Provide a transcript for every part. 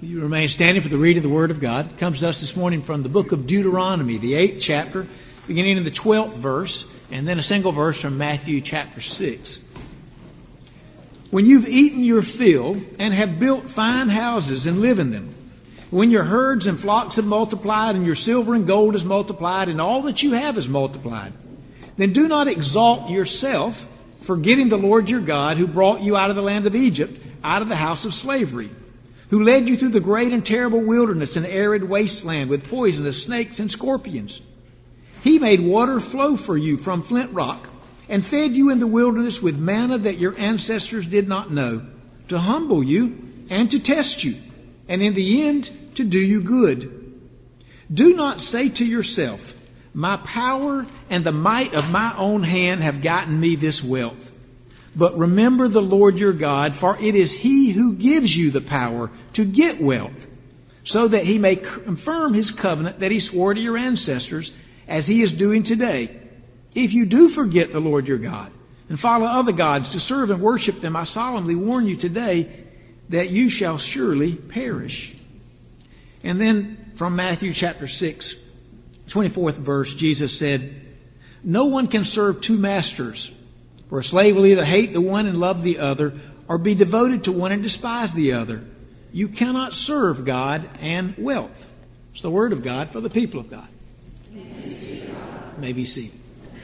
You remain standing for the reading of the Word of God. It comes to us this morning from the book of Deuteronomy, the 8th chapter, beginning in the 12th verse, and then a single verse from Matthew chapter 6. When you've eaten your fill and have built fine houses and live in them, when your herds and flocks have multiplied and your silver and gold is multiplied and all that you have is multiplied, then do not exalt yourself, forgetting the Lord your God who brought you out of the land of Egypt, out of the house of slavery, who led you through the great and terrible wilderness and arid wasteland with poisonous snakes and scorpions. He made water flow for you from flint rock and fed you in the wilderness with manna that your ancestors did not know, to humble you and to test you, and in the end to do you good. Do not say to yourself, my power and the might of my own hand have gotten me this wealth. But remember the Lord your God, for it is He who gives you the power to get wealth, so that He may confirm His covenant that He swore to your ancestors, as He is doing today. If you do forget the Lord your God and follow other gods to serve and worship them, I solemnly warn you today that you shall surely perish. And then from Matthew chapter 6, 24th verse, Jesus said, no one can serve two masters. For a slave will either hate the one and love the other, or be devoted to one and despise the other. You cannot serve God and wealth. It's the word of God for the people of God. May be seated.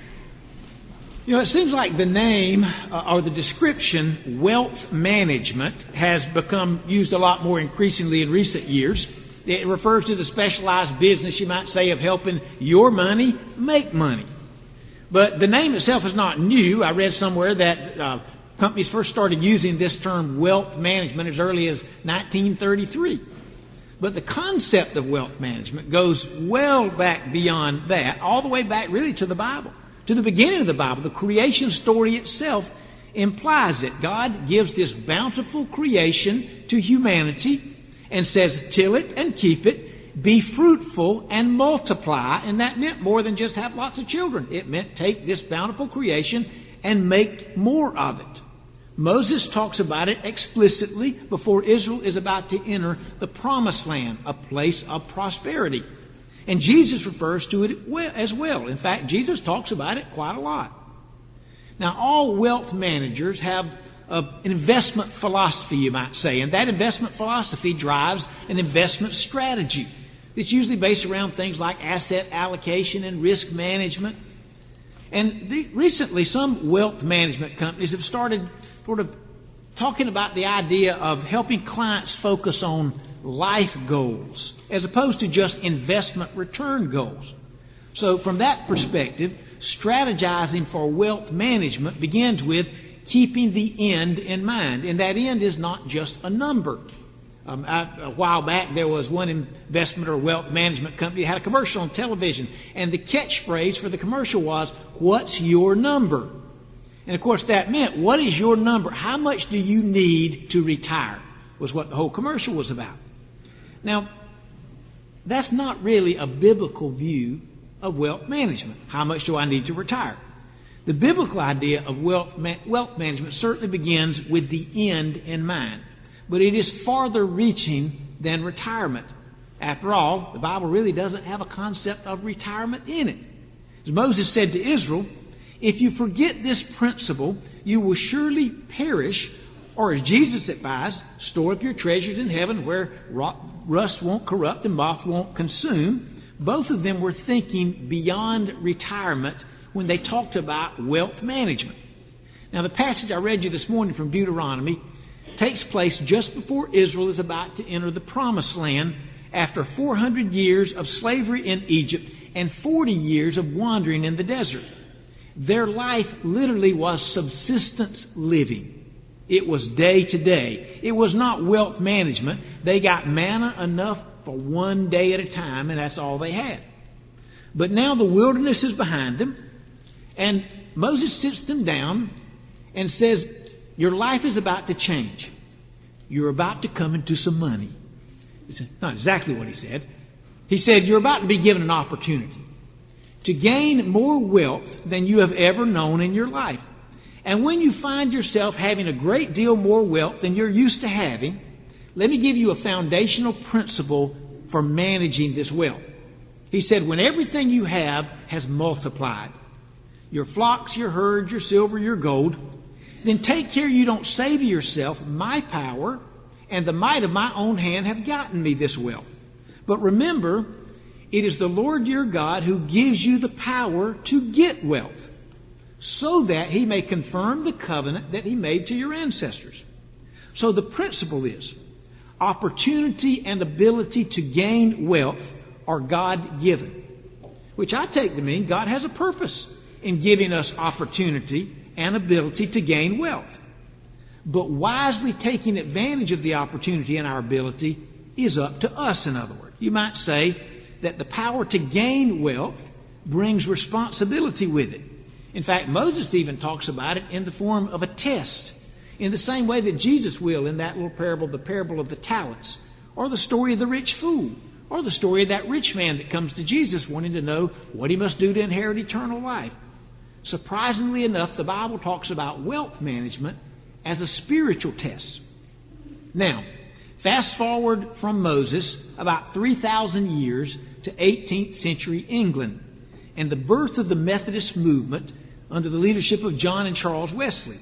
You know, it seems like the name or the description wealth management has become used a lot more increasingly in recent years. It refers to the specialized business, you might say, of helping your money make money. But the name itself is not new. I read somewhere that companies first started using this term wealth management as early as 1933. But the concept of wealth management goes well back beyond that, all the way back really to the Bible, to the beginning of the Bible. The creation story itself implies it. God gives this bountiful creation to humanity and says, till it and keep it. Be fruitful and multiply. And that meant more than just have lots of children. It meant take this bountiful creation and make more of it. Moses talks about it explicitly before Israel is about to enter the promised land, a place of prosperity. And Jesus refers to it as well. In fact, Jesus talks about it quite a lot. Now, all wealth managers have an investment philosophy, you might say. And that investment philosophy drives an investment strategy. It's usually based around things like asset allocation and risk management. And recently, some wealth management companies have started sort of talking about the idea of helping clients focus on life goals as opposed to just investment return goals. So from that perspective, strategizing for wealth management begins with keeping the end in mind. And that end is not just a number. A while back, there was one investment or wealth management company that had a commercial on television. And the catchphrase for the commercial was, what's your number? And of course, that meant, what is your number? How much do you need to retire? Was what the whole commercial was about. Now, that's not really a biblical view of wealth management. How much do I need to retire? The biblical idea of wealth management certainly begins with the end in mind. But it is farther reaching than retirement. After all, the Bible really doesn't have a concept of retirement in it. As Moses said to Israel, if you forget this principle, you will surely perish. Or as Jesus advised, store up your treasures in heaven where rust won't corrupt and moth won't consume. Both of them were thinking beyond retirement when they talked about wealth management. Now, the passage I read you this morning from Deuteronomy takes place just before Israel is about to enter the promised land after 400 years of slavery in Egypt and 40 years of wandering in the desert. Their life literally was subsistence living. It was day to day. It was not wealth management. They got manna enough for one day at a time, and that's all they had. But now the wilderness is behind them, and Moses sits them down and says, your life is about to change. You're about to come into some money. It's not exactly what he said. He said, you're about to be given an opportunity to gain more wealth than you have ever known in your life. And when you find yourself having a great deal more wealth than you're used to having, let me give you a foundational principle for managing this wealth. He said, when everything you have has multiplied, your flocks, your herds, your silver, your gold, then take care you don't say to yourself, my power and the might of my own hand have gotten me this wealth. But remember, it is the Lord your God who gives you the power to get wealth, so that He may confirm the covenant that He made to your ancestors. So the principle is, opportunity and ability to gain wealth are God-given, which I take to mean God has a purpose in giving us opportunity and ability to gain wealth. But wisely taking advantage of the opportunity and our ability is up to us, in other words. You might say that the power to gain wealth brings responsibility with it. In fact, Moses even talks about it in the form of a test, in the same way that Jesus will in that little parable, the parable of the talents, or the story of the rich fool, or the story of that rich man that comes to Jesus wanting to know what he must do to inherit eternal life. Surprisingly enough, the Bible talks about wealth management as a spiritual test. Now, fast forward from Moses about 3,000 years to 18th century England and the birth of the Methodist movement under the leadership of John and Charles Wesley.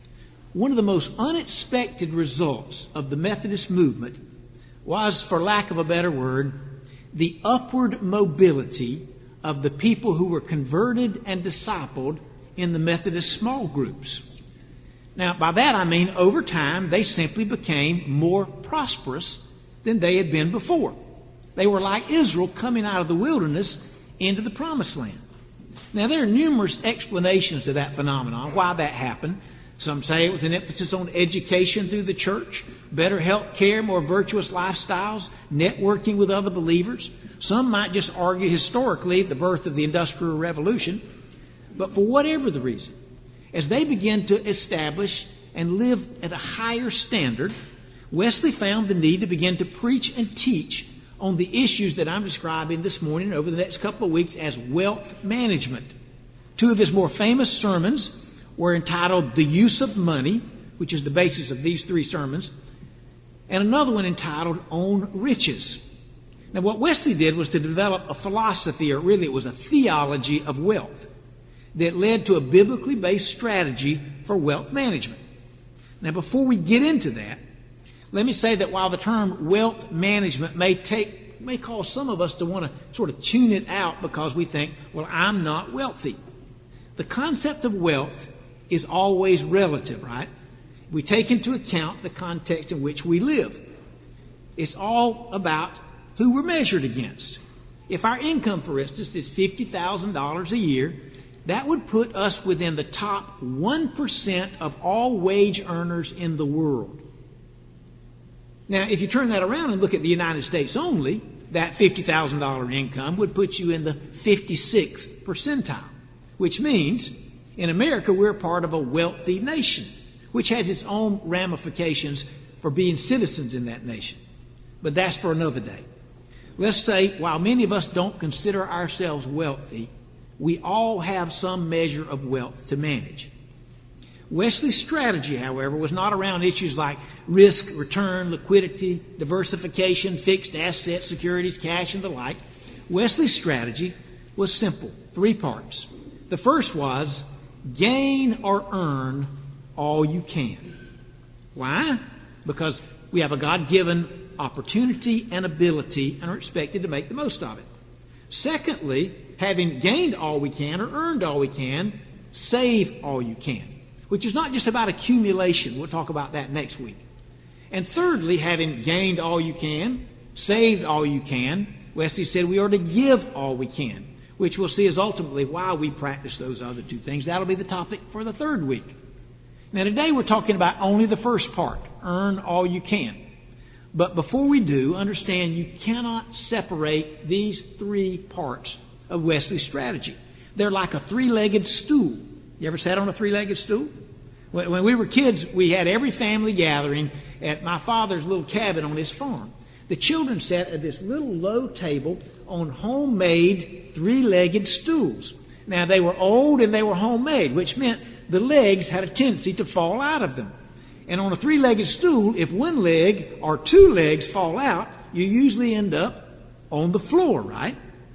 One of the most unexpected results of the Methodist movement was, for lack of a better word, the upward mobility of the people who were converted and discipled in the Methodist small groups. Now, by that I mean over time they simply became more prosperous than they had been before. They were like Israel coming out of the wilderness into the promised land. Now, there are numerous explanations to that phenomenon, why that happened. Some say it was an emphasis on education through the church, better health care, more virtuous lifestyles, networking with other believers. Some might just argue historically the birth of the Industrial Revolution. But for whatever the reason, as they began to establish and live at a higher standard, Wesley found the need to begin to preach and teach on the issues that I'm describing this morning over the next couple of weeks as wealth management. Two of his more famous sermons were entitled The Use of Money, which is the basis of these three sermons, and another one entitled On Riches. Now, what Wesley did was to develop a philosophy, or really it was a theology of wealth, that led to a biblically based strategy for wealth management. Now, before we get into that, let me say that while the term wealth management may cause some of us to want to sort of tune it out because we think, well, I'm not wealthy. The concept of wealth is always relative, right? We take into account the context in which we live. It's all about who we're measured against. If our income, for instance, is $50,000 a year, that would put us within the top 1% of all wage earners in the world. Now, if you turn that around and look at the United States only, that $50,000 income would put you in the 56th percentile, which means in America we're part of a wealthy nation, which has its own ramifications for being citizens in that nation. But that's for another day. Let's say, while many of us don't consider ourselves wealthy, we all have some measure of wealth to manage. Wesley's strategy, however, was not around issues like risk, return, liquidity, diversification, fixed assets, securities, cash, and the like. Wesley's strategy was simple, 3 parts. The first was gain or earn all you can. Why? Because we have a God-given opportunity and ability and are expected to make the most of it. Secondly, having gained all we can or earned all we can, save all you can, which is not just about accumulation. We'll talk about that next week. And thirdly, having gained all you can, saved all you can, Wesley said we are to give all we can, which we'll see is ultimately why we practice those other 2 things. That'll be the topic for the 3rd week. Now, today we're talking about only the first part, earn all you can. But before we do, understand you cannot separate these 3 parts of Wesley's strategy. They're like a 3-legged stool. You ever sat on a 3-legged stool? When we were kids, we had every family gathering at my father's little cabin on his farm. The children sat at this little low table on homemade 3-legged stools. Now, they were old and they were homemade, which meant the legs had a tendency to fall out of them. And on a three-legged stool, if one leg or two legs fall out, you usually end up on the floor, right?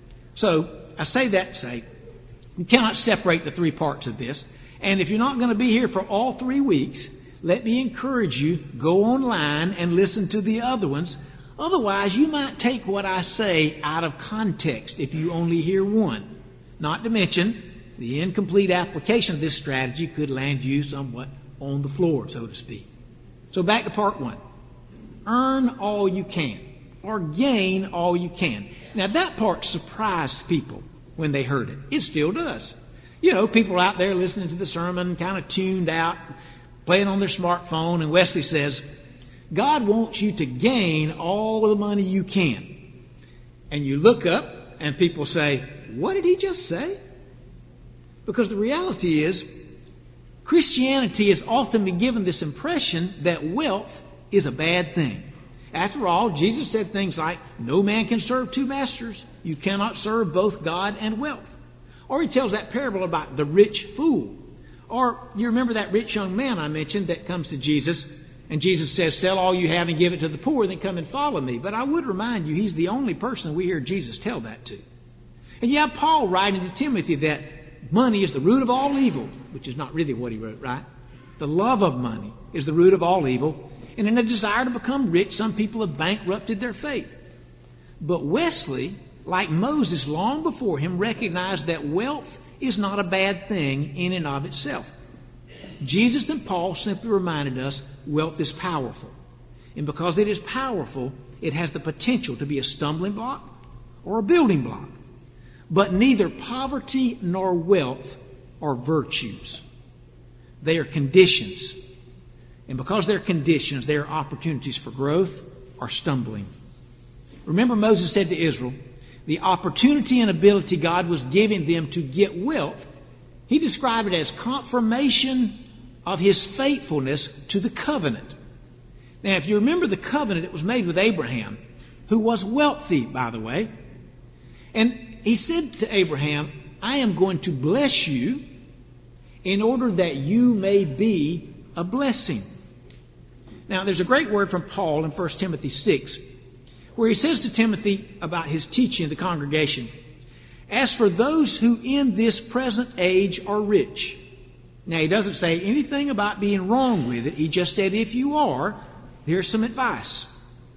So I say that to say you cannot separate the three parts of this. And if you're not going to be here for all 3 weeks, let me encourage you, go online and listen to the other ones. Otherwise, you might take what I say out of context if you only hear one. Not to mention, the incomplete application of this strategy could land you somewhat on the floor, so to speak. So back to part 1. Earn all you can, or gain all you can. Now that part surprised people when they heard it. It still does. You know, people out there listening to the sermon, kind of tuned out, playing on their smartphone, and Wesley says, God wants you to gain all the money you can. And you look up and people say, what did he just say? Because the reality is, Christianity has often been given this impression that wealth is a bad thing. After all, Jesus said things like, no man can serve two masters. You cannot serve both God and wealth. Or he tells that parable about the rich fool. Or you remember that rich young man I mentioned that comes to Jesus, and Jesus says, sell all you have and give it to the poor, then come and follow me. But I would remind you, he's the only person we hear Jesus tell that to. And you have Paul writing to Timothy that money is the root of all evil, which is not really what he wrote, right? The love of money is the root of all evil. And in a desire to become rich, some people have bankrupted their faith. But Wesley, like Moses long before him, recognized that wealth is not a bad thing in and of itself. Jesus and Paul simply reminded us wealth is powerful. And because it is powerful, it has the potential to be a stumbling block or a building block. But neither poverty nor wealth are virtues. They are conditions. And because they're conditions, they are opportunities for growth or stumbling. Remember, Moses said to Israel, the opportunity and ability God was giving them to get wealth, he described it as confirmation of his faithfulness to the covenant. Now, if you remember the covenant, it was made with Abraham, who was wealthy, by the way. And he said to Abraham, I am going to bless you in order that you may be a blessing. Now, there's a great word from Paul in 1 Timothy 6, where he says to Timothy about his teaching in the congregation, as for those who in this present age are rich. Now, he doesn't say anything about being wrong with it. He just said, if you are, here's some advice.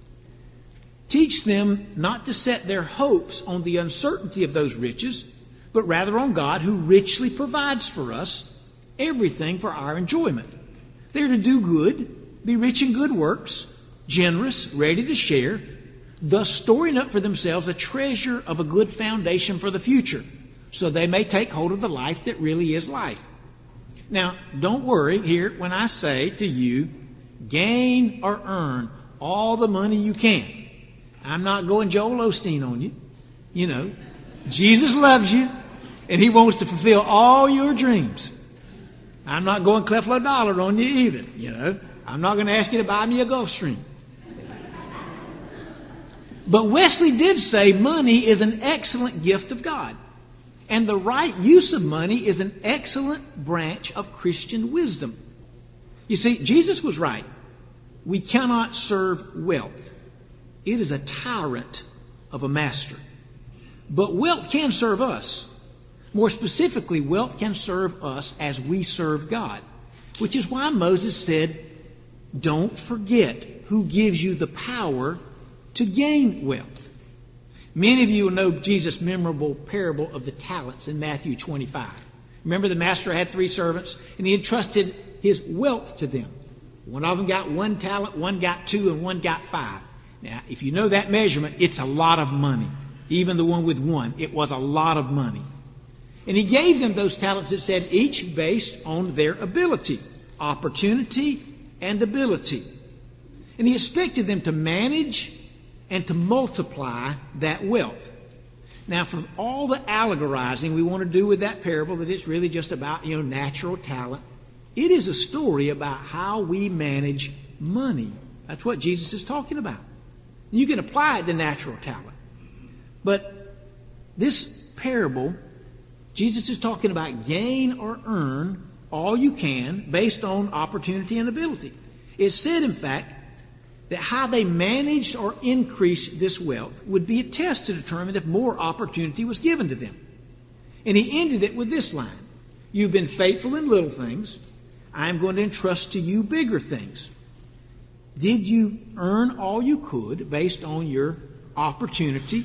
Teach them not to set their hopes on the uncertainty of those riches, but rather on God, who richly provides for us everything for our enjoyment. They're to do good, be rich in good works, generous, ready to share, thus storing up for themselves a treasure of a good foundation for the future, so they may take hold of the life that really is life. Now, don't worry here when I say to you, gain or earn all the money you can. I'm not going Joel Osteen on you. You know, Jesus loves you, and he wants to fulfill all your dreams. I'm not going Creflo Dollar on you either. You know, I'm not going to ask you to buy me a Gulfstream. But Wesley did say money is an excellent gift of God. And the right use of money is an excellent branch of Christian wisdom. You see, Jesus was right. We cannot serve wealth. It is a tyrant of a master. But wealth can serve us. More specifically, wealth can serve us as we serve God. Which is why Moses said, don't forget who gives you the power to gain wealth. Many of you will know Jesus' memorable parable of the talents in Matthew 25. Remember, the master had 3 servants, and he entrusted his wealth to them. One of them got 1 talent, one got 2, and one got 5. Now, if you know that measurement, it's a lot of money. Even the one with 1, it was a lot of money. And he gave them those talents, it said, each based on their ability, opportunity, and ability. And he expected them to manage and to multiply that wealth. Now, from all the allegorizing we want to do with that parable, that it's really just about, natural talent, it is a story about how we manage money. That's what Jesus is talking about. You can apply it to natural talent. But this parable, Jesus is talking about gain or earn all you can based on opportunity and ability. It said, in fact, that how they managed or increased this wealth would be a test to determine if more opportunity was given to them. And he ended it with this line: "You've been faithful in little things. I'm going to entrust to you bigger things." Did you earn all you could based on your opportunity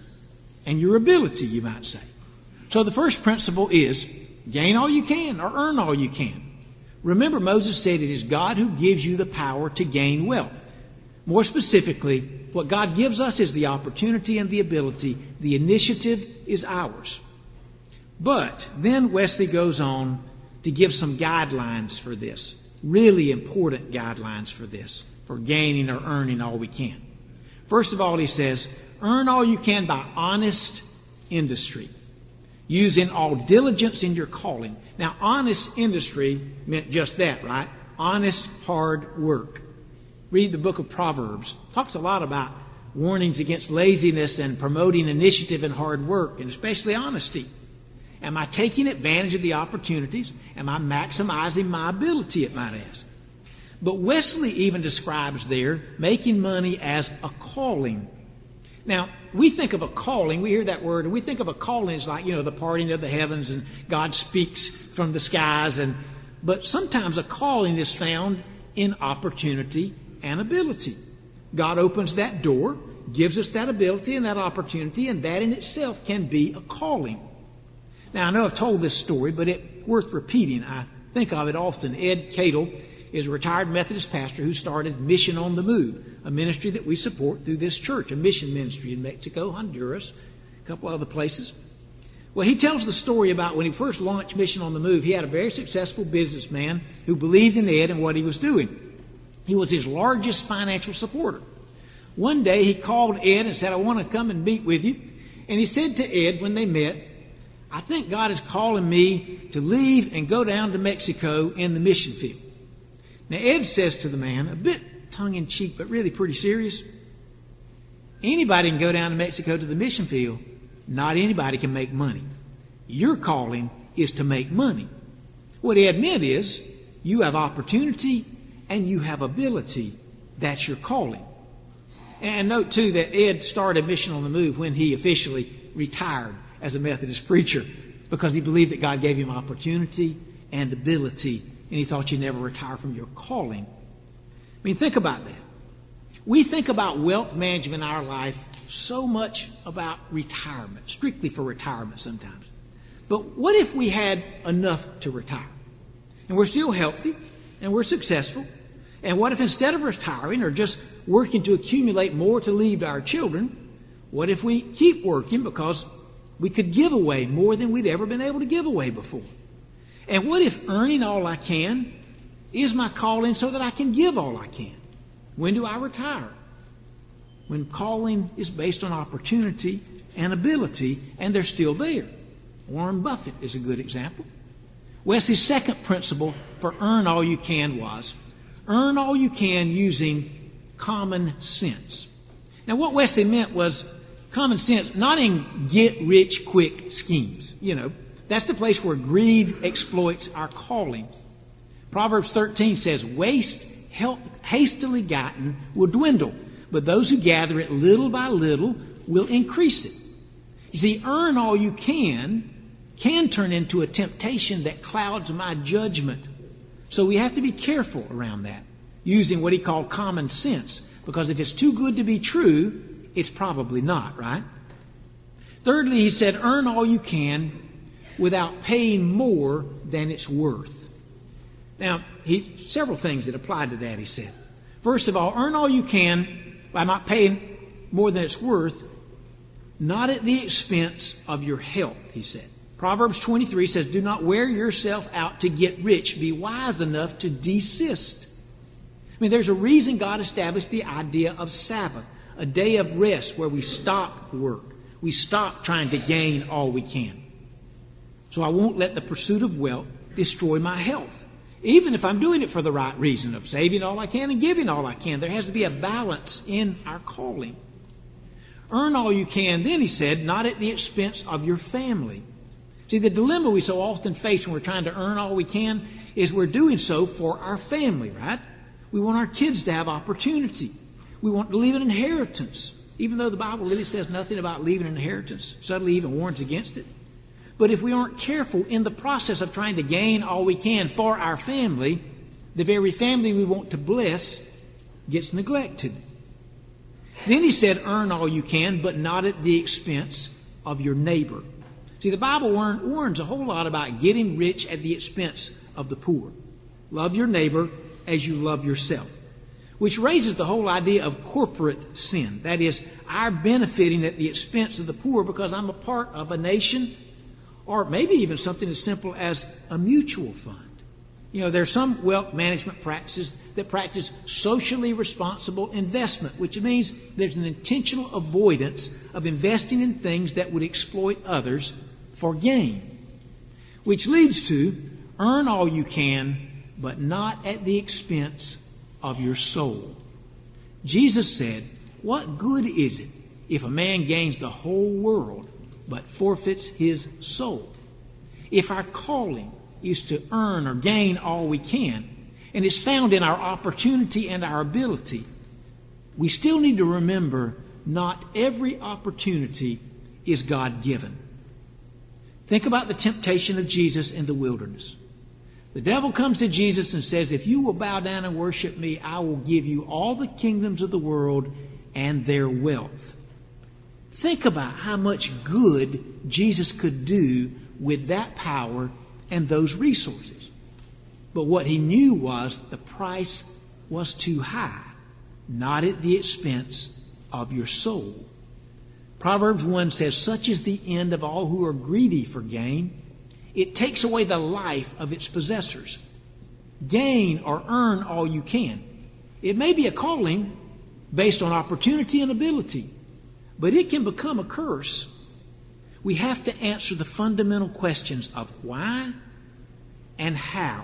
and your ability, you might say? So the first principle is gain all you can or earn all you can. Remember, Moses said it is God who gives you the power to gain wealth. More specifically, what God gives us is the opportunity and the ability. The initiative is ours. But then Wesley goes on to give some guidelines for this, really important guidelines for this, for gaining or earning all we can. First of all, he says, earn all you can by honest industry, using all diligence in your calling. Now, honest industry meant just that, right? Honest, hard work. Read the book of Proverbs. It talks a lot about warnings against laziness and promoting initiative and hard work, and especially honesty. Am I taking advantage of the opportunities? Am I maximizing my ability, it might ask? But Wesley even describes there making money as a calling. Now, we think of a calling, we hear that word, and we think of a calling as like, the parting of the heavens and God speaks from the skies. But sometimes a calling is found in opportunity and ability. God opens that door, gives us that ability and that opportunity, and that in itself can be a calling. Now, I know I've told this story, but it's worth repeating. I think of it often. Ed Cadle is a retired Methodist pastor who started Mission on the Move, a ministry that we support through this church, a mission ministry in Mexico, Honduras, a couple other places. Well, he tells the story about when he first launched Mission on the Move. He had a very successful businessman who believed in Ed and what he was doing. He was his largest financial supporter. One day he called Ed and said, "I want to come and meet with you." And he said to Ed when they met, "I think God is calling me to leave and go down to Mexico in the mission field." Now Ed says to the man, a bit tongue-in-cheek but really pretty serious, "Anybody can go down to Mexico to the mission field. Not anybody can make money. Your calling is to make money." What Ed meant is, you have opportunity and you have ability. That's your calling. And note, too, that Ed started Mission on the Move when he officially retired as a Methodist preacher, because he believed that God gave him opportunity and ability, and he thought you never retire from your calling. I mean, think about that. We think about wealth management in our life so much about retirement, strictly for retirement sometimes. But what if we had enough to retire? And we're still healthy, and we're successful. And what if instead of retiring or just working to accumulate more to leave to our children, what if we keep working because we could give away more than we'd ever been able to give away before? And what if earning all I can is my calling so that I can give all I can? When do I retire? When calling is based on opportunity and ability, and they're still there. Warren Buffett is a good example. Wesley's second principle for earn all you can was, earn all you can using common sense. Now, what Wesley meant was common sense, not in get-rich-quick schemes. That's the place where greed exploits our calling. Proverbs 13 says, waste hastily gotten will dwindle, but those who gather it little by little will increase it. You see, earn all you can turn into a temptation that clouds my judgment. So we have to be careful around that, using what he called common sense, because if it's too good to be true, it's probably not, right? Thirdly, he said, earn all you can without paying more than it's worth. Now, several things that apply to that, he said. First of all, earn all you can by not paying more than it's worth, not at the expense of your health, he said. Proverbs 23 says, do not wear yourself out to get rich. Be wise enough to desist. I mean, there's a reason God established the idea of Sabbath, a day of rest where we stop work. We stop trying to gain all we can. So I won't let the pursuit of wealth destroy my health. Even if I'm doing it for the right reason of saving all I can and giving all I can, there has to be a balance in our calling. Earn all you can, then, he said, not at the expense of your family. See, the dilemma we so often face when we're trying to earn all we can is we're doing so for our family, right? We want our kids to have opportunity. We want to leave an inheritance, even though the Bible really says nothing about leaving an inheritance. Subtly even warns against it. But if we aren't careful in the process of trying to gain all we can for our family, the very family we want to bless gets neglected. Then he said, earn all you can, but not at the expense of your neighbor. See, the Bible warns a whole lot about getting rich at the expense of the poor. Love your neighbor as you love yourself. Which raises the whole idea of corporate sin. That is, our benefiting at the expense of the poor because I'm a part of a nation, or maybe even something as simple as a mutual fund. You know, there are some wealth management practices that practice socially responsible investment, which means there's an intentional avoidance of investing in things that would exploit others for gain. Which leads to earn all you can, but not at the expense of your soul. Jesus said, what good is it if a man gains the whole world but forfeits his soul? If our calling is to earn or gain all we can, and is found in our opportunity and our ability, we still need to remember not every opportunity is God-given. Think about the temptation of Jesus in the wilderness. The devil comes to Jesus and says, if you will bow down and worship me, I will give you all the kingdoms of the world and their wealth. Think about how much good Jesus could do with that power and those resources. But what he knew was the price was too high, not at the expense of your soul. Proverbs 1 says, such is the end of all who are greedy for gain. It takes away the life of its possessors. Gain or earn all you can. It may be a calling based on opportunity and ability, but it can become a curse. We have to answer the fundamental questions of why and how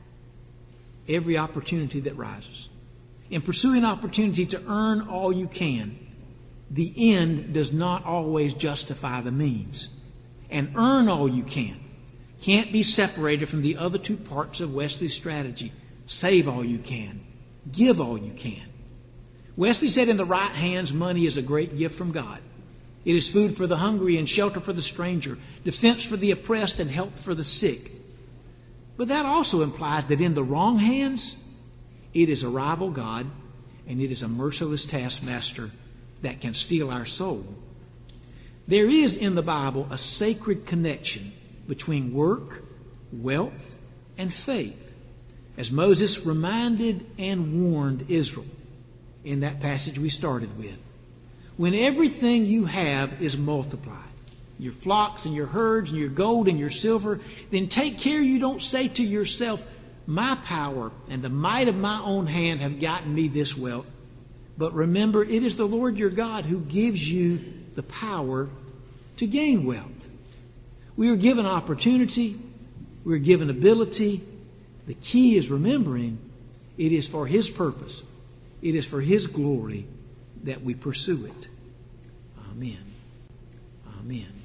every opportunity that rises. In pursuing opportunity to earn all you can, the end does not always justify the means. And earn all you can can't be separated from the other two parts of Wesley's strategy. Save all you can. Give all you can. Wesley said in the right hands, money is a great gift from God. It is food for the hungry and shelter for the stranger, defense for the oppressed and help for the sick. But that also implies that in the wrong hands, it is a rival God and it is a merciless taskmaster that can steal our soul. There is in the Bible a sacred connection between work, wealth, and faith, as Moses reminded and warned Israel in that passage we started with. When everything you have is multiplied, your flocks and your herds and your gold and your silver, then take care you don't say to yourself, my power and the might of my own hand have gotten me this wealth. But remember, it is the Lord your God who gives you the power to gain wealth. We are given opportunity. We are given ability. The key is remembering it is for His purpose. It is for His glory that we pursue it. Amen. Amen.